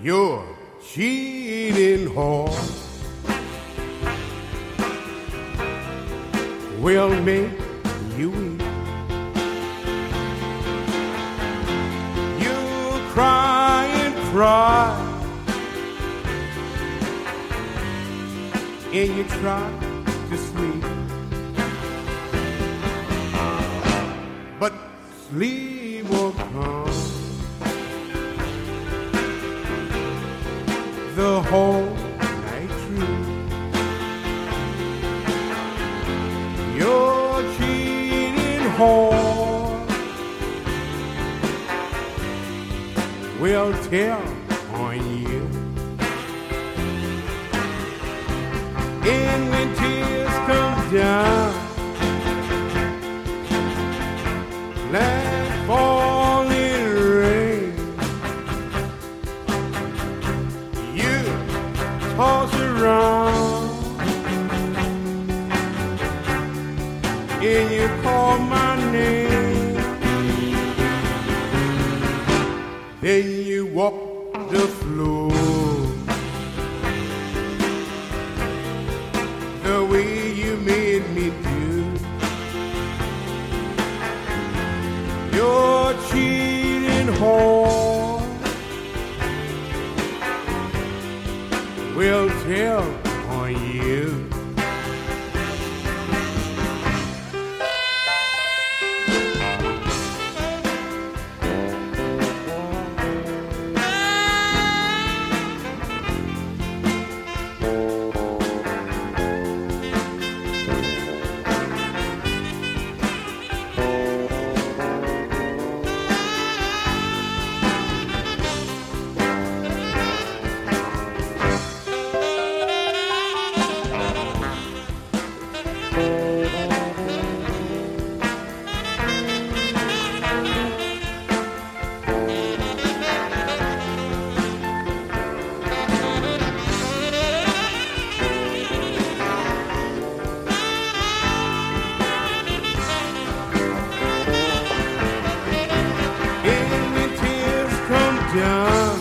You're cheating whore will make you weep. You cry and cry, and you try to sleep, but sleep won't come the whole night through. You're cheating whore will tell on you. And when tears come down like falling rain, you toss around and you call my name. Then you walk the floor the way you made me do. You're cheating whore will tell on you. Down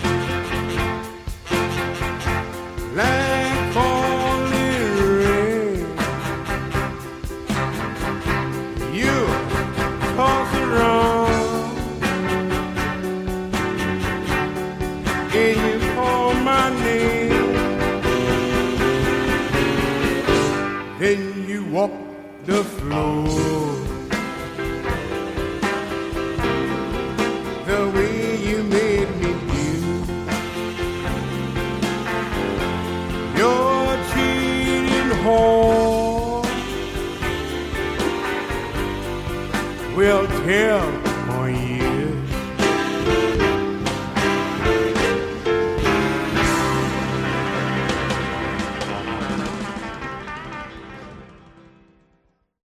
like falling rain, you toss around and you call my name. Then you walk the floor the way you made me do. You're cheating whore will tell on you.